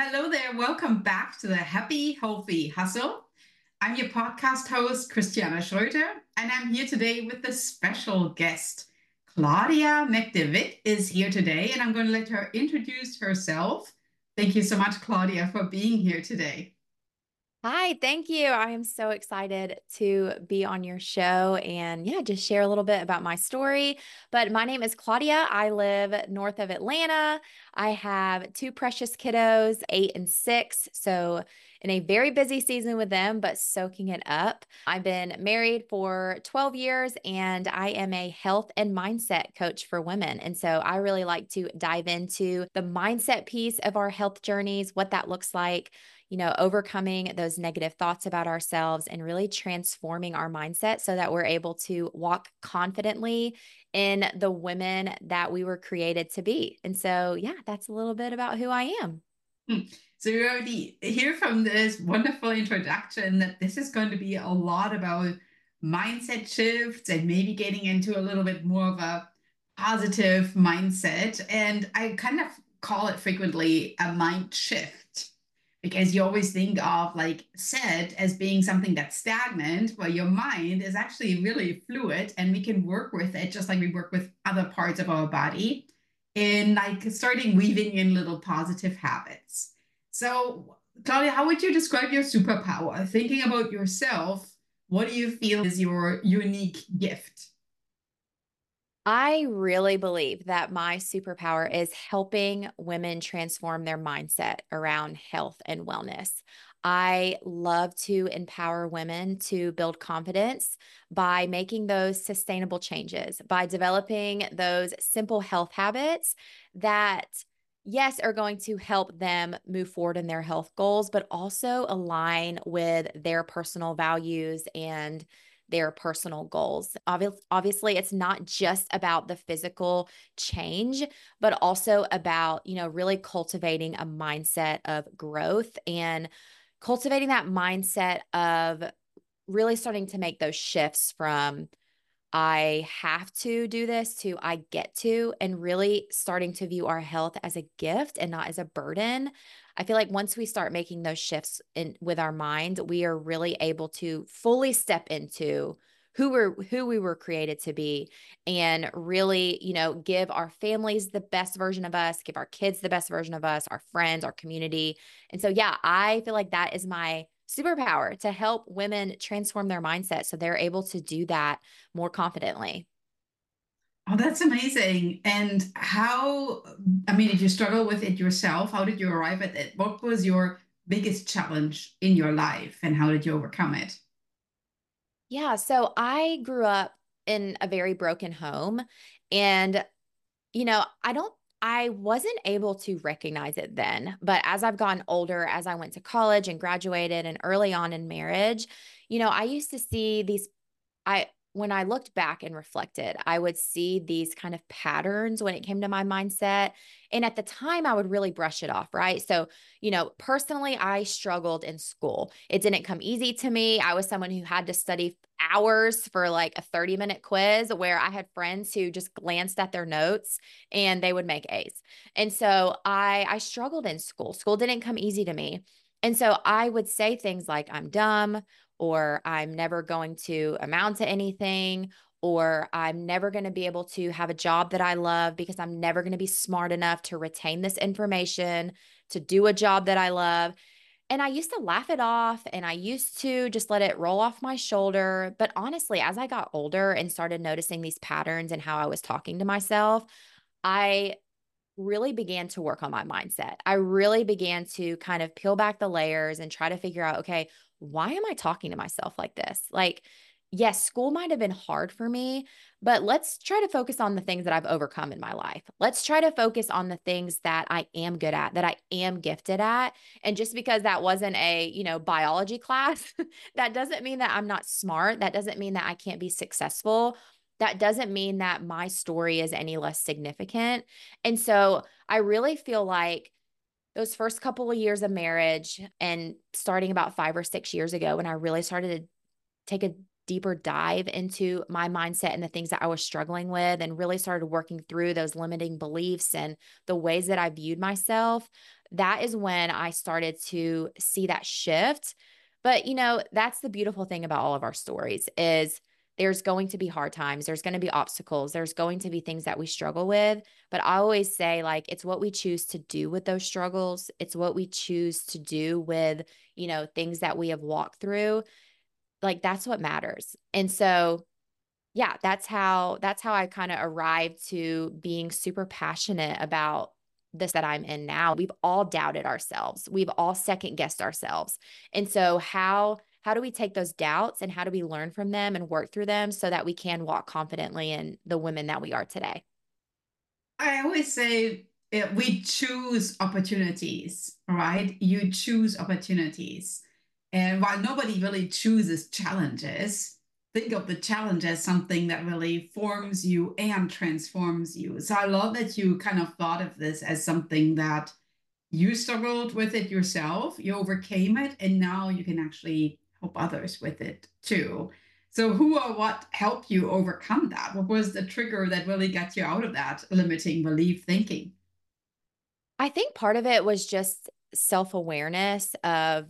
Hello there. Welcome back to the Happy Healthy Hustle. I'm your podcast host, Christiana Schröter, and I'm here today with a special guest. Claudia McDevitt is here today, and I'm going to let her introduce herself. Thank you so much, Claudia, for being here today. Hi, thank you. I am so excited to be on your show and just share a little bit about my story. But my name is Claudia. I live north of Atlanta. I have two precious kiddos, 8 and 6. So in a very busy season with them, but soaking it up. I've been married for 12 years and I am a health and mindset coach for women. And so I really like to dive into the mindset piece of our health journeys, what that looks like, overcoming those negative thoughts about ourselves and really transforming our mindset so that we're able to walk confidently in the women that we were created to be. And so, that's a little bit about who I am. Hmm. So you already hear from this wonderful introduction that this is going to be a lot about mindset shifts and maybe getting into a little bit more of a positive mindset. And I kind of call it frequently a mind shift because you always think of like set as being something that's stagnant, while your mind is actually really fluid and we can work with it just like we work with other parts of our body in like starting weaving in little positive habits. So, Claudia, how would you describe your superpower? Thinking about yourself, what do you feel is your unique gift? I really believe that my superpower is helping women transform their mindset around health and wellness. I love to empower women to build confidence by making those sustainable changes, by developing those simple health habits that, yes, are going to help them move forward in their health goals, but also align with their personal values and their personal goals. Obviously, it's not just about the physical change, but also about, really cultivating a mindset of growth and cultivating that mindset of really starting to make those shifts from I have to do this to I get to, and really starting to view our health as a gift and not as a burden. I feel like once we start making those shifts in with our mind, we are really able to fully step into who we were created to be and really, give our families the best version of us, give our kids the best version of us, our friends, our community. And so I feel like that is my superpower to help women transform their mindset so they're able to do that more confidently. Oh, that's amazing. And how, I mean, did you struggle with it yourself? How did you arrive at it? What was your biggest challenge in your life and how did you overcome it? Yeah, so I grew up in a very broken home and I wasn't able to recognize it then, but as I've gotten older, as I went to college and graduated and early on in marriage, I used to see I when I looked back and reflected, I would see these kind of patterns when it came to my mindset. And at the time, I would really brush it off, right? So, personally, I struggled in school. It didn't come easy to me. I was someone who had to study hours for like a 30-minute quiz where I had friends who just glanced at their notes and they would make A's. And so I struggled in school. School didn't come easy to me. And so I would say things like, I'm dumb, or I'm never going to amount to anything, or I'm never going to be able to have a job that I love because I'm never going to be smart enough to retain this information to do a job that I love. And I used to laugh it off and I used to just let it roll off my shoulder. But honestly, as I got older and started noticing these patterns and how I was talking to myself, I really began to work on my mindset. I really began to kind of peel back the layers and try to figure out, okay, why am I talking to myself like this? Like, yes, school might have been hard for me, but let's try to focus on the things that I've overcome in my life. Let's try to focus on the things that I am good at, that I am gifted at. And just because that wasn't a, biology class, that doesn't mean that I'm not smart. That doesn't mean that I can't be successful. That doesn't mean that my story is any less significant. And so I really feel like those first couple of years of marriage and starting about 5 or 6 years ago, when I really started to take a deeper dive into my mindset and the things that I was struggling with, and really started working through those limiting beliefs and the ways that I viewed myself, that is when I started to see that shift. But, that's the beautiful thing about all of our stories is there's going to be hard times. There's going to be obstacles. There's going to be things that we struggle with. But I always say, like, it's what we choose to do with those struggles. It's what we choose to do with, things that we have walked through. Like, that's what matters. And so, yeah, that's how I kind of arrived to being super passionate about this that I'm in now. We've all doubted ourselves. We've all second guessed ourselves. And so how do we take those doubts and how do we learn from them and work through them so that we can walk confidently in the women that we are today? I always say we choose opportunities, right? You choose opportunities. And while nobody really chooses challenges, think of the challenge as something that really forms you and transforms you. So I love that you kind of thought of this as something that you struggled with it yourself, you overcame it, and now you can actually help others with it too. So, who or what helped you overcome that? What was the trigger that really got you out of that limiting belief thinking? I think part of it was just self-awareness of,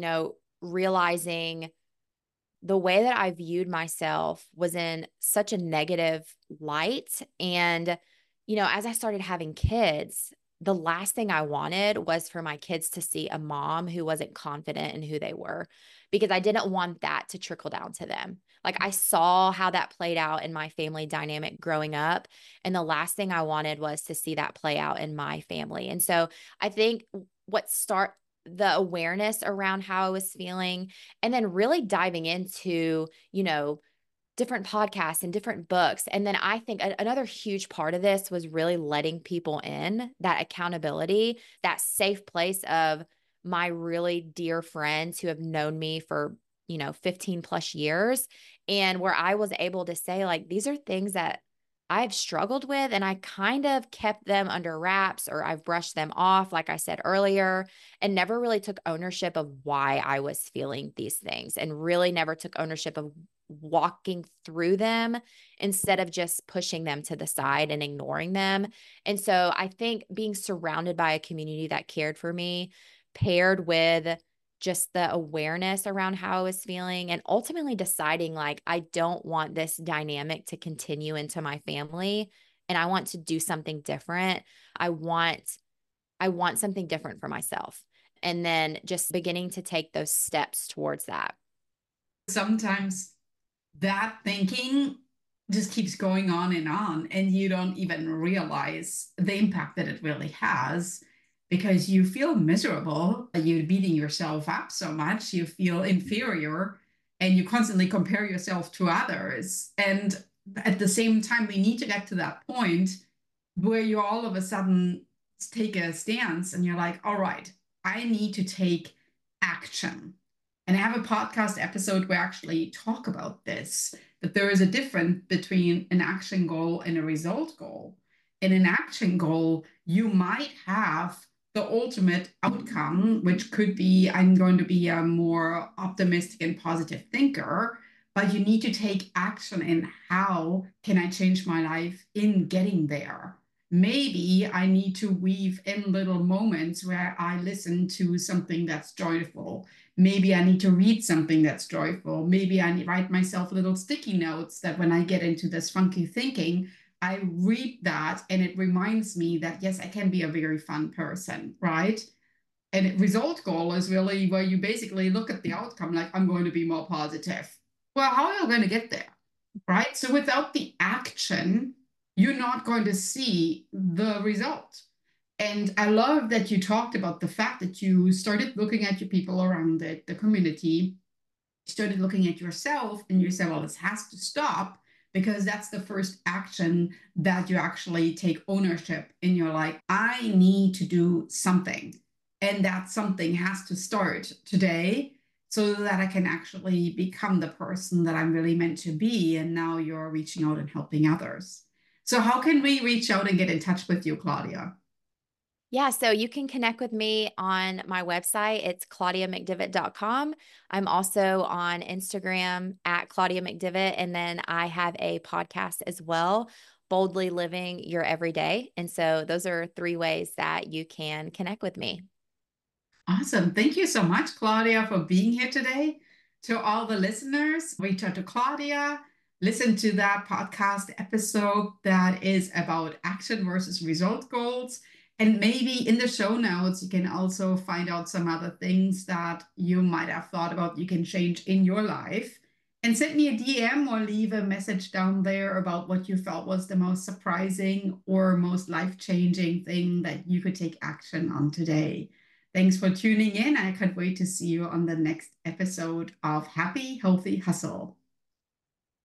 realizing the way that I viewed myself was in such a negative light. And, as I started having kids, the last thing I wanted was for my kids to see a mom who wasn't confident in who they were, because I didn't want that to trickle down to them. Like, I saw how that played out in my family dynamic growing up. And the last thing I wanted was to see that play out in my family. And so I think what start the awareness around how I was feeling, and then really diving into, different podcasts and different books. And then I think another huge part of this was really letting people in, that accountability, that safe place of my really dear friends who have known me for, 15 plus years, and where I was able to say, like, these are things that I've struggled with, and I kind of kept them under wraps, or I've brushed them off, like I said earlier, and never really took ownership of why I was feeling these things, and really never took ownership of walking through them instead of just pushing them to the side and ignoring them. And so I think being surrounded by a community that cared for me, paired with just the awareness around how I was feeling, and ultimately deciding, like, I don't want this dynamic to continue into my family, and I want to do something different. I want something different for myself. And then just beginning to take those steps towards that. Sometimes that thinking just keeps going on, and you don't even realize the impact that it really has because you feel miserable. You're beating yourself up so much, you feel inferior, and you constantly compare yourself to others. And at the same time, we need to get to that point where you all of a sudden take a stance and you're like, all right, I need to take action. And I have a podcast episode where I actually talk about this, that there is a difference between an action goal and a result goal. In an action goal, you might have the ultimate outcome, which could be I'm going to be a more optimistic and positive thinker, but you need to take action in how can I change my life in getting there. Maybe I need to weave in little moments where I listen to something that's joyful. Maybe I need to read something that's joyful. Maybe I need write myself little sticky notes that when I get into this funky thinking, I read that and it reminds me that, yes, I can be a very fun person, right? And result goal is really where you basically look at the outcome like, I'm going to be more positive. Well, how are you going to get there, right? So without the action, you're not going to see the result. And I love that you talked about the fact that you started looking at your people around it, the community, started looking at yourself, and you said, well, this has to stop because that's the first action that you actually take ownership in your life. I need to do something. And that something has to start today so that I can actually become the person that I'm really meant to be. And now you're reaching out and helping others. So, how can we reach out and get in touch with you, Claudia? Yeah, so you can connect with me on my website. It's claudiamcdivitt.com. I'm also on Instagram at Claudia McDivitt. And then I have a podcast as well, Boldly Living Your Everyday. And so those are three ways that you can connect with me. Awesome. Thank you so much, Claudia, for being here today. To all the listeners, reach out to Claudia, listen to that podcast episode that is about action versus result goals. And maybe in the show notes, you can also find out some other things that you might have thought about you can change in your life. And send me a DM or leave a message down there about what you felt was the most surprising or most life-changing thing that you could take action on today. Thanks for tuning in. I can't wait to see you on the next episode of Happy Healthy Hustle.